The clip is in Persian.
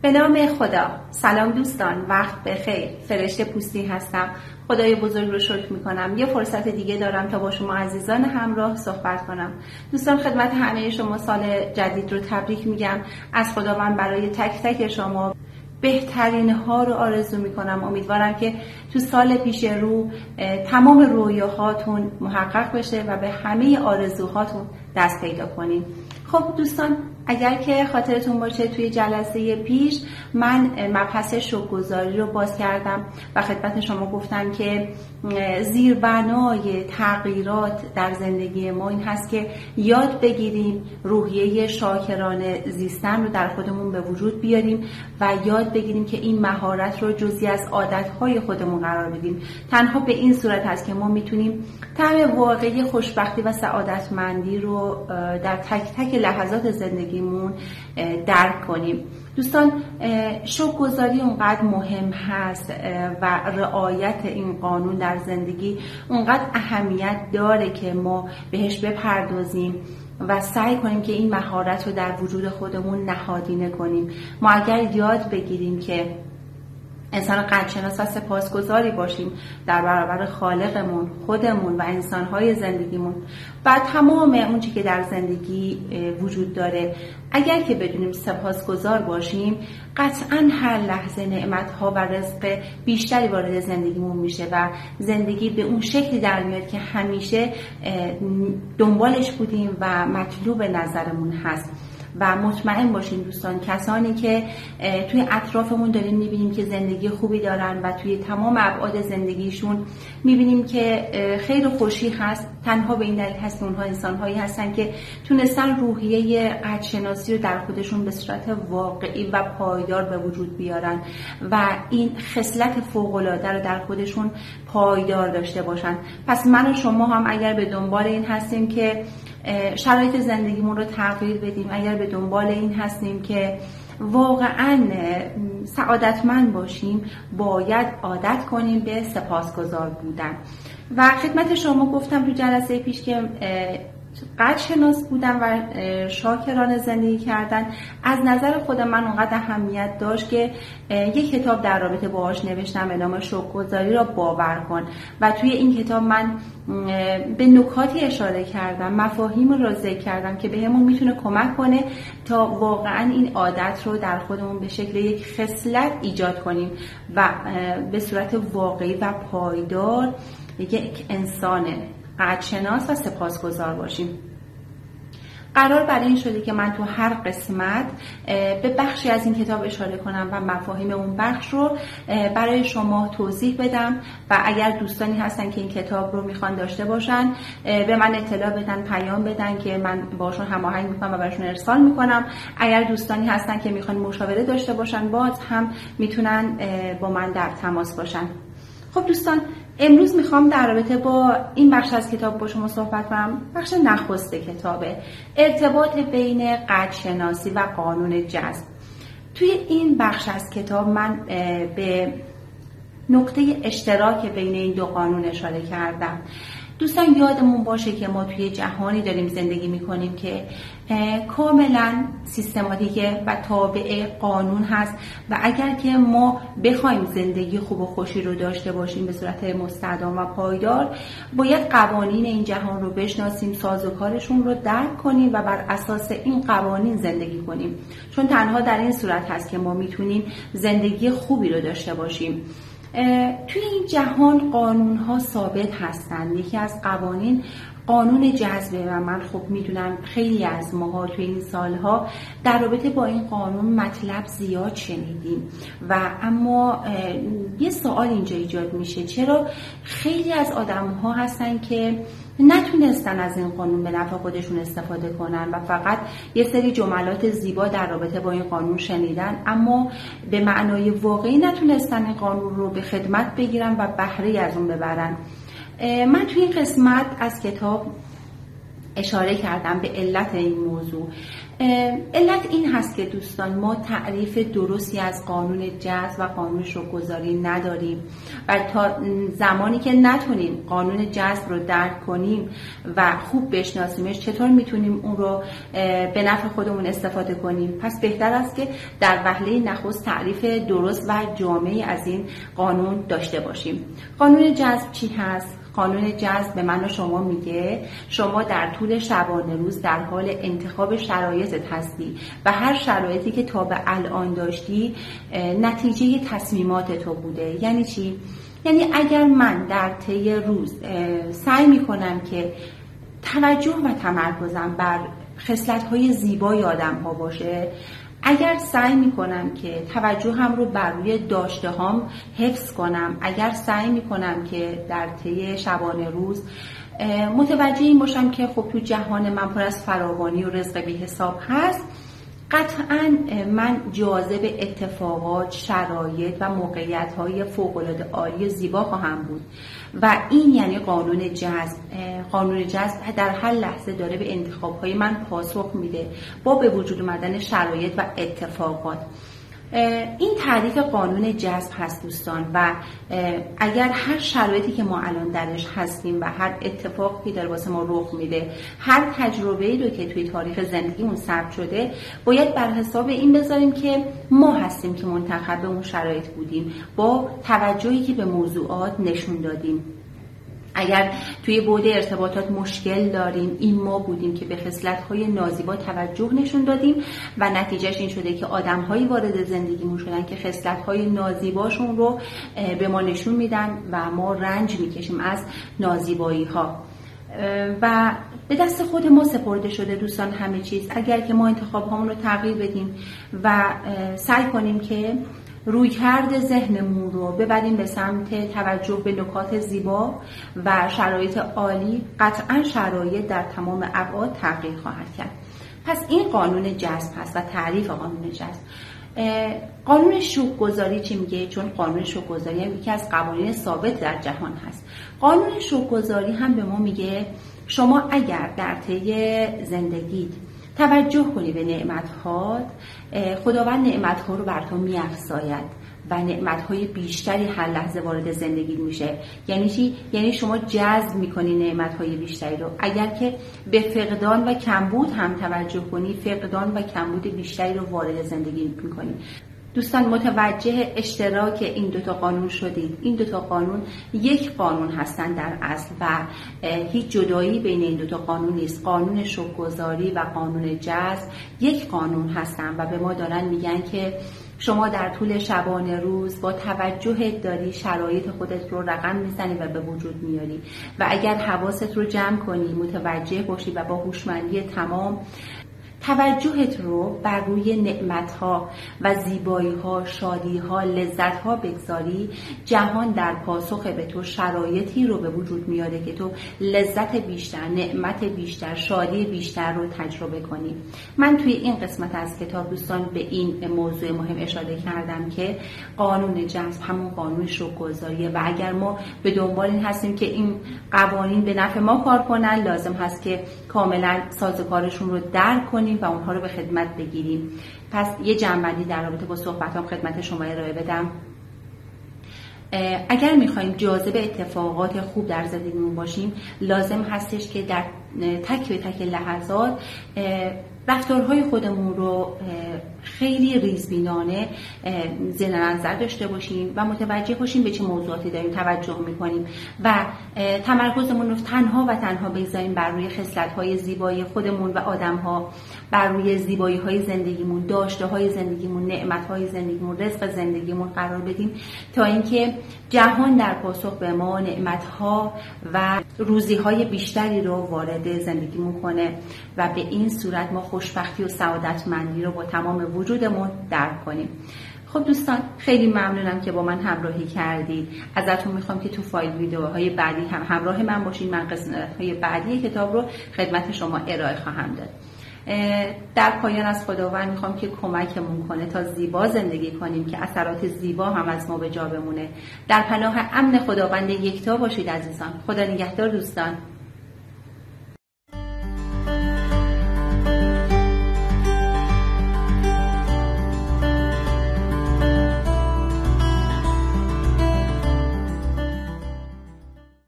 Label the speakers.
Speaker 1: به نام خدا. سلام دوستان، وقت بخیر. فرشته پوستی هستم. خدای بزرگ رو شکر میکنم. یه فرصت دیگه دارم تا با شما عزیزان همراه صحبت کنم. دوستان، خدمت همه شما سال جدید رو تبریک میگم. از خدا من برای تک تک شما بهترین ها رو آرزو میکنم. امیدوارم که تو سال پیش رو تمام رویاهاتون محقق بشه و به همه آرزوهاتون دست پیدا کنین. خب دوستان، اگر که خاطرتون باشه توی جلسه پیش من مبحث شکرگزاری رو باز کردم و خدمت شما گفتم که زیربنای تغییرات در زندگی ما این هست که یاد بگیریم روحیه شاکرانه زیستن رو در خودمون به وجود بیاریم و یاد بگیریم که این مهارت رو جزئی از عادتهای خودمون قرار بدیم. تنها به این صورت هست که ما میتونیم طعم واقعی خوشبختی و سعادتمندی رو در تک تک لحظات زندگیمون درک کنیم. دوستان، شکرگزاری اونقدر مهم هست و رعایت این قانون در زندگی اونقدر اهمیت داره که ما بهش بپردازیم و سعی کنیم که این مهارت رو در وجود خودمون نهادینه کنیم. ما اگر یاد بگیریم که انسان قدرشناس و سپاسگزاری باشیم در برابر خالقمون، خودمون و انسانهای زندگیمون و تمام اون چی که در زندگی وجود داره، اگر که بدونیم سپاسگزار باشیم، قطعاً هر لحظه نعمت‌ها و رزق بیشتری وارد زندگیمون میشه و زندگی به اون شکلی در میاد که همیشه دنبالش بودیم و مطلوب نظرمون هست. و مطمئن باشین دوستان، کسانی که توی اطرافمون داریم میبینیم که زندگی خوبی دارن و توی تمام ابعاد زندگیشون میبینیم که خیر و خوشی هست، تنها به این دلیل هست که اونها انسانهایی هستن که تونستن روحیه قدرشناسی رو در خودشون به صورت واقعی و پایدار به وجود بیارن و این خصلت فوق‌العاده رو در خودشون پایدار داشته باشن. پس من و شما هم اگر به دنبال این هستیم که شرایط زندگیمون رو تغییر بدیم، اگر به دنبال این هستیم که واقعاً سعادتمند باشیم، باید عادت کنیم به سپاسگزار بودن. و خدمت شما گفتم تو جلسه پیش که قدرشناس بودن و شاکرانه زندگی کردن از نظر خود من اونقدر اهمیت داشت که یک کتاب در رابطه باهاش نوشتم به نام شکرگزاری را باور کن و توی این کتاب من به نکاتی اشاره کردم، مفاهیم رو ذکر کردم که بهمون میتونه کمک کنه تا واقعا این عادت رو در خودمون به شکل یک خصلت ایجاد کنیم و به صورت واقعی و پایدار یک انسان قدرشناس و سپاسگزار باشیم. قرار برای این شده که من تو هر قسمت به بخشی از این کتاب اشاره کنم و مفاهیم اون بخش رو برای شما توضیح بدم و اگر دوستانی هستن که این کتاب رو میخوان داشته باشن به من اطلاع بدن، پیام بدن که من باشون هماهنگ میکنم و براشون ارسال میکنم. اگر دوستانی هستن که میخوان مشاوره داشته باشن باز هم میتونن با من در تماس باشن. خب دوستان، امروز میخوام در رابطه با این بخش از کتاب با شما صحبت کنم. بخش نخست کتابه، ارتباط بین قدرشناسی و قانون جذب. توی این بخش از کتاب من به نقطه اشتراک بین این دو قانون اشاره کردم. دوستان، یادمون باشه که ما توی جهانی داریم زندگی میکنیم که کاملا سیستماتیکه و تابع قانون هست و اگر که ما بخوایم زندگی خوب و خوشی رو داشته باشیم به صورت مستدام و پایدار، باید قوانین این جهان رو بشناسیم، سازوکارشون رو درک کنیم و بر اساس این قوانین زندگی کنیم، چون تنها در این صورت هست که ما میتونیم زندگی خوبی رو داشته باشیم. توی این جهان قانون ها ثابت هستند. یکی از قوانین قانون جذبه و من خب میدونم خیلی از ماها توی این سالها در رابطه با این قانون مطلب زیاد شنیدیم و اما یه سوال اینجا ایجاد میشه، چرا خیلی از آدم ها هستن که نتونستن از این قانون به نفع خودشون استفاده کنن و فقط یه سری جملات زیبا در رابطه با این قانون شنیدن اما به معنای واقعی نتونستن این قانون رو به خدمت بگیرن و بهره از اون ببرن. من توی این قسمت از کتاب اشاره کردم به علت این موضوع. علت این هست که دوستان ما تعریف درستی از قانون جذب و قانون شوک‌گذاری نداریم و تا زمانی که نتونیم قانون جذب رو درک کنیم و خوب بشناسیمش چطور میتونیم اون رو به نفع خودمون استفاده کنیم. پس بهتر است که در وهله نخست تعریف درست و جامعی از این قانون داشته باشیم. قانون جذب چی هست؟ قانون جذب به من و شما میگه شما در طول شبانه روز در حال انتخاب شرایطت هستی و هر شرایطی که تا به الان داشتی نتیجه تصمیمات تو بوده. یعنی چی؟ یعنی اگر من در طی روز سعی میکنم که توجه و تمرکزم بر خصلت‌های زیبای آدم‌ها باشه، اگر سعی میکنم که توجهم رو بر روی داشته هام حفظ کنم، اگر سعی میکنم که در طی شبانه روز متوجه این باشم که خب تو جهان من پر از فراوانی و رزق بی حساب هست، قطعاً من جاذب اتفاقات، شرایط و موقعیت‌های فوق‌العاده عالی زیبا خواهم بود و این یعنی قانون جذب. قانون جذب در هر لحظه داره به انتخاب‌های من پاسخ میده با به وجود آمدن شرایط و اتفاقات. این تعریف قانون جذب هست دوستان و اگر هر شرایطی که ما الان درش هستیم و هر اتفاقی داره واسه ما رخ میده، هر تجربه‌ای رو که توی تاریخ زندگیمون ثبت شده، باید بر حساب این بذاریم که ما هستیم که منتخب اون شرایط بودیم با توجهی که به موضوعات نشون دادیم. اگر توی بعد ارتباطات مشکل داریم، این ما بودیم که به خصلت‌های نازیبا توجه نشون دادیم و نتیجهش این شده که آدم‌هایی وارد زندگیمون شدن که خصلت‌های نازیباشون رو به ما نشون میدن و ما رنج میکشیم از نازیبایی‌ها و به دست خود ما سپرده شده دوستان همه چیز. اگر که ما انتخاب‌هامون رو تغییر بدیم و سعی کنیم که رویکرد ذهنمون رو ببریم به سمت توجه به نکات زیبا و شرایط عالی، قطعاً شرایط در تمام ابعاد تغییر خواهد کرد. پس این قانون جذب هست و تعریف قانون جذب. قانون شوک‌گذاری چی میگه؟ چون قانون شوک‌گذاری هم یکی از قوانین ثابت در جهان هست. قانون شوک‌گذاری هم به ما میگه شما اگر در طی زندگیت توجه کنی به نعمت‌هات، خداوند نعمت‌ها رو بر تو می‌افزاید و نعمت‌های بیشتری هر لحظه وارد زندگی میشه. یعنی چی؟ یعنی شما جذب می‌کنی نعمت‌های بیشتری رو. اگر که به فقدان و کمبود هم توجه کنی، فقدان و کمبود بیشتری رو وارد زندگی می‌کنی. دوستان متوجه اشتراک این دوتا قانون شدید. این دوتا قانون یک قانون هستن در اصل و هیچ جدایی بین این دوتا قانون نیست. قانون شوک‌گذاری و قانون جذب یک قانون هستن و به ما دارن میگن که شما در طول شبانه روز با توجهت داری شرایط خودت رو رقم میزنی و به وجود میاری و اگر حواست رو جمع کنی، متوجه باشی و با هوشمندی تمام توجهت رو بر روی نعمت‌ها و زیبایی‌ها، شادی‌ها، لذت‌ها بگذاری، جهان در پاسخ به تو شرایطی رو به وجود میاره که تو لذت بیشتر، نعمت بیشتر، شادی بیشتر رو تجربه کنی. من توی این قسمت از کتاب دوستان به این موضوع مهم اشاره کردم که قانون جذب همون قانون شوک‌گذاریه و اگر ما به دنبال این هستیم که این قوانین به نفع ما کار کنن، لازم هست که کاملا سازوکارشون رو درک کنیم و اونها رو به خدمت بگیریم. پس یه جنبندی در رابطه با صحبتام خدمت شما ارائه بدم. اگر میخوایم جاذب اتفاقات خوب در زندگیمون باشیم، لازم هستش که در تک به تک لحظات رفتارهای خودمون رو خیلی ریزبینانه زیر نظر داشته باشیم و متوجه باشیم به چه موضوعاتی داریم توجه میکنیم و تمرکزمون رو تنها و تنها بگذاریم بر روی خصلت‌های زیبای خودمون و آدم‌ها، بر روی زیبایی‌های زندگیمون، داشته‌های زندگیمون، نعمت‌های زندگیمون، رزق زندگیمون قرار بدیم تا اینکه جهان در پاسخ به ما نعمت‌ها و روزی‌های بیشتری رو وارد زندگیمون کنه و به این صورت ما خوشبختی و سعادتمندی رو با تمام وجودمون درک کنیم. خب دوستان خیلی ممنونم که با من همراهی کردید. ازتون میخوام که تو فایل ویدیوهای بعدی هم همراه من باشین. من قسمت‌های بعدی کتاب رو خدمت شما ارائه خواهم داد. در پایان از خداوند میخوام که کمکمون کنه تا زیبا زندگی کنیم که اثرات زیبا هم از ما به جا بمونه. در پناه امن خداوند یکتا باشید عزیزان. خدا نگهدار دوستان.